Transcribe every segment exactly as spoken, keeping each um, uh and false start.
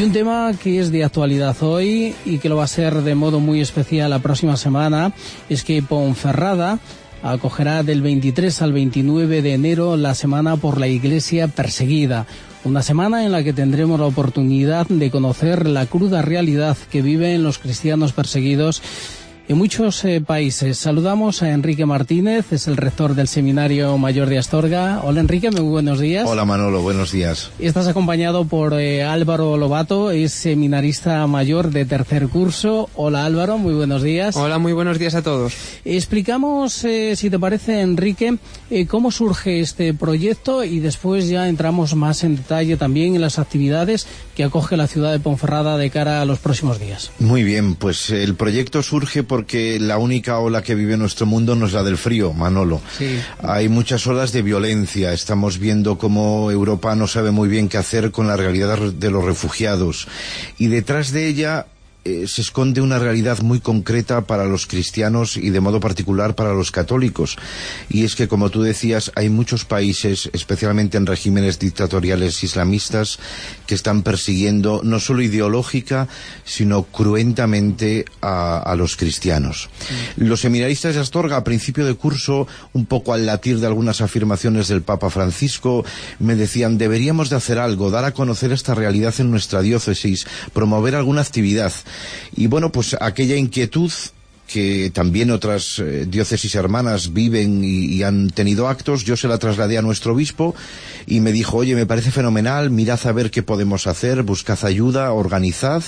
Y un tema que es de actualidad hoy y que lo va a ser de modo muy especial la próxima semana es que Ponferrada acogerá del veintitrés al veintinueve de enero la Semana por la Iglesia Perseguida. Una semana en la que tendremos la oportunidad de conocer la cruda realidad que viven los cristianos perseguidos en muchos eh, países. Saludamos a Enrique Martínez, es el rector del Seminario Mayor de Astorga. Hola Enrique, muy buenos días. Hola Manolo, buenos días. Estás acompañado por eh, Álvaro Lobato, es seminarista mayor de tercer curso. Hola Álvaro, muy buenos días. Hola, muy buenos días a todos. Explicamos, eh, si te parece Enrique, eh, cómo surge este proyecto y después ya entramos más en detalle también en las actividades que acoge la ciudad de Ponferrada de cara a los próximos días. Muy bien, pues el proyecto surge porque la única ola que vive nuestro mundo no es la del frío, Manolo. Sí. Hay muchas olas de violencia. Estamos viendo cómo Europa no sabe muy bien qué hacer con la realidad de los refugiados. Y detrás de ella Eh, se esconde una realidad muy concreta para los cristianos y de modo particular para los católicos. Y es que, como tú decías, hay muchos países, especialmente en regímenes dictatoriales islamistas, que están persiguiendo no solo ideológica, sino cruentamente a, a los cristianos. Sí. Los seminaristas de Astorga, a principio de curso, un poco al latir de algunas afirmaciones del Papa Francisco, me decían, deberíamos de hacer algo, dar a conocer esta realidad en nuestra diócesis, promover alguna actividad. Y bueno, pues aquella inquietud que también otras eh, diócesis hermanas viven y, y han tenido actos, yo se la trasladé a nuestro obispo y me dijo, oye, me parece fenomenal, mirad a ver qué podemos hacer, buscad ayuda, organizad,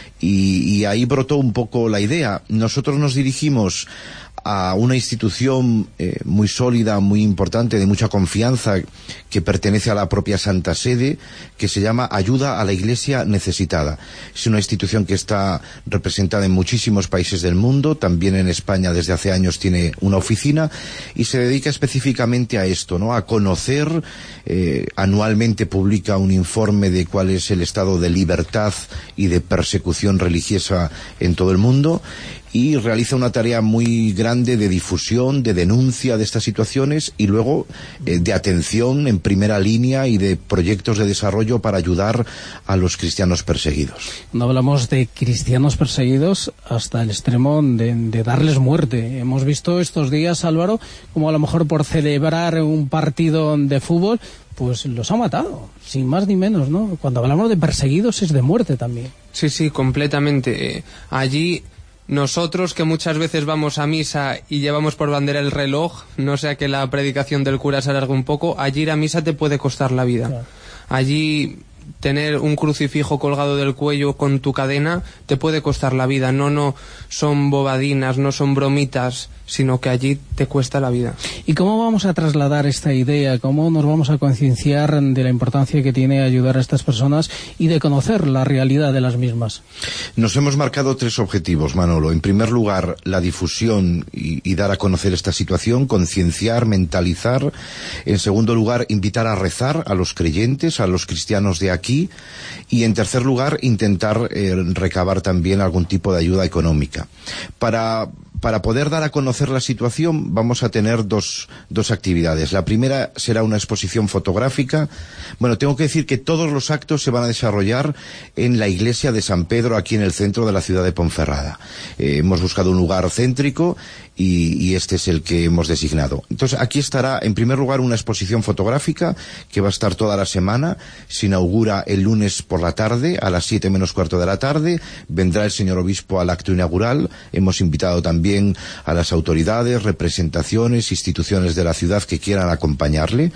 y, y ahí brotó un poco la idea. Nosotros nos dirigimos a una institución eh, muy sólida, muy importante, de mucha confianza, que pertenece a la propia Santa Sede, que se llama Ayuda a la Iglesia Necesitada. Es una institución que está representada en muchísimos países del mundo, también en España desde hace años tiene una oficina, y se dedica específicamente a esto, ¿no? A conocer, eh, anualmente publica un informe de cuál es el estado de libertad y de persecución religiosa en todo el mundo, y realiza una tarea muy grande de difusión, de denuncia de estas situaciones y luego eh, de atención en primera línea y de proyectos de desarrollo para ayudar a los cristianos perseguidos. No hablamos de cristianos perseguidos hasta el extremo de, de darles muerte. Hemos visto estos días, Álvaro, como a lo mejor por celebrar un partido de fútbol, pues los ha matado, sin más ni menos, ¿no? Cuando hablamos de perseguidos es de muerte también. Sí, sí, completamente. Eh, allí nosotros, que muchas veces vamos a misa y llevamos por bandera el reloj, no sea que la predicación del cura se alargue un poco, allí ir a misa te puede costar la vida. Claro. Allí tener un crucifijo colgado del cuello con tu cadena te puede costar la vida. No, no son bobadinas, no son bromitas, sino que allí te cuesta la vida. ¿Y cómo vamos a trasladar esta idea? ¿Cómo nos vamos a concienciar de la importancia que tiene ayudar a estas personas y de conocer la realidad de las mismas? Nos hemos marcado tres objetivos, Manolo. En primer lugar, la difusión y, y dar a conocer esta situación, concienciar, mentalizar. En segundo lugar, invitar a rezar a los creyentes, a los cristianos de aquí. Y en tercer lugar, intentar eh, recabar también algún tipo de ayuda económica. Para Para poder dar a conocer la situación vamos a tener dos, dos actividades. La primera será una exposición fotográfica. Bueno, tengo que decir que todos los actos se van a desarrollar en la iglesia de San Pedro, aquí en el centro de la ciudad de Ponferrada. Eh, hemos buscado un lugar céntrico y, y este es el que hemos designado. Entonces, aquí estará, en primer lugar, una exposición fotográfica que va a estar toda la semana. Se inaugura el lunes por la tarde, a las siete menos cuarto de la tarde. Vendrá el señor obispo al acto inaugural. Hemos invitado también a las autoridades, representaciones, instituciones de la ciudad que quieran acompañarle.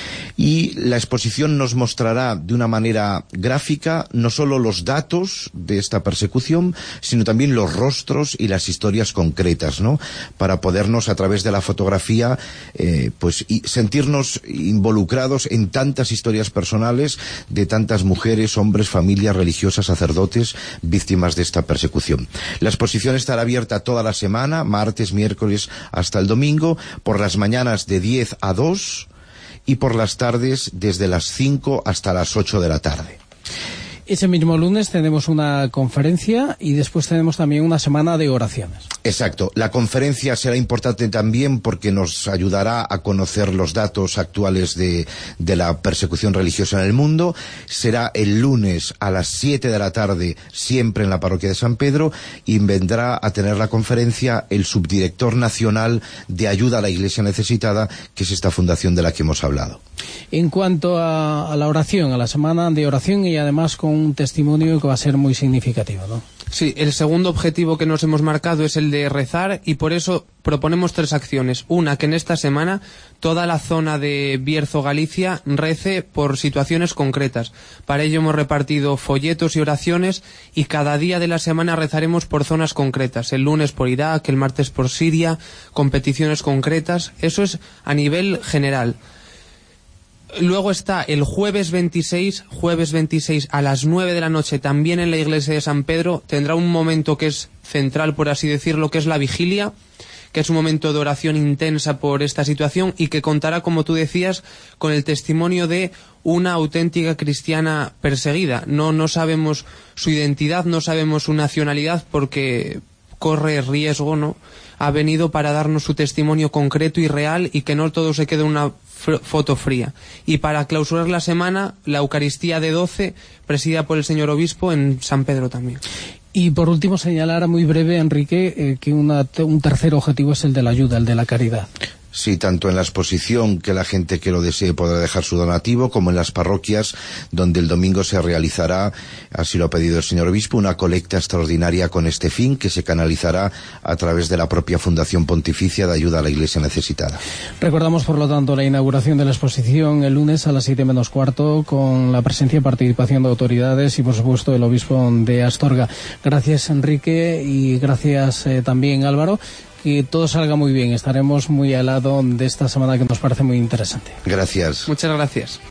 Y la exposición nos mostrará de una manera gráfica no solo los datos de esta persecución, sino también los rostros y las historias concretas, ¿no? Para podernos, a través de la fotografía, eh, pues y sentirnos involucrados en tantas historias personales de tantas mujeres, hombres, familias religiosas, sacerdotes, víctimas de esta persecución. La exposición estará abierta toda la semana, martes, miércoles, hasta el domingo, por las mañanas de diez a dos y por las tardes desde las cinco hasta las ocho de la tarde. Ese mismo lunes tenemos una conferencia y después tenemos también una semana de oraciones. Exacto. La conferencia será importante también porque nos ayudará a conocer los datos actuales de, de la persecución religiosa en el mundo. Será el lunes a las siete de la tarde, siempre en la parroquia de San Pedro, y vendrá a tener la conferencia el subdirector nacional de ayuda a la Iglesia necesitada, que es esta fundación de la que hemos hablado. En cuanto a, a la oración, a la semana de oración, y además con un testimonio que va a ser muy significativo, ¿no? Sí, el segundo objetivo que nos hemos marcado es el de rezar, y por eso proponemos tres acciones. Una, que en esta semana toda la zona de Bierzo-Galicia rece por situaciones concretas. Para ello hemos repartido folletos y oraciones, y cada día de la semana rezaremos por zonas concretas. El lunes por Irak, el martes por Siria, con peticiones concretas. Eso es a nivel general. Luego está el jueves veintiséis, jueves veintiséis a las nueve de la noche, también en la iglesia de San Pedro, tendrá un momento que es central, por así decirlo, que es la vigilia, que es un momento de oración intensa por esta situación, y que contará, como tú decías, con el testimonio de una auténtica cristiana perseguida. No, no sabemos su identidad, no sabemos su nacionalidad, porque corre riesgo, ¿no? Ha venido para darnos su testimonio concreto y real, y que no todo se quede una foto fría. Y para clausurar la semana, la Eucaristía de doce, presidida por el señor obispo en San Pedro también. Y por último, señalar muy breve, Enrique, eh, que una, un tercer objetivo es el de la ayuda, el de la caridad. Sí, tanto en la exposición, que la gente que lo desee podrá dejar su donativo, como en las parroquias, donde el domingo se realizará, así lo ha pedido el señor obispo, una colecta extraordinaria con este fin, que se canalizará a través de la propia Fundación Pontificia de Ayuda a la Iglesia Necesitada. Recordamos, por lo tanto, la inauguración de la exposición el lunes a las siete menos cuarto, con la presencia y participación de autoridades y, por supuesto, el obispo de Astorga. Gracias, Enrique, y gracias eh, también, Álvaro. Que todo salga muy bien. Estaremos muy al lado de esta semana, que nos parece muy interesante. Gracias. Muchas gracias.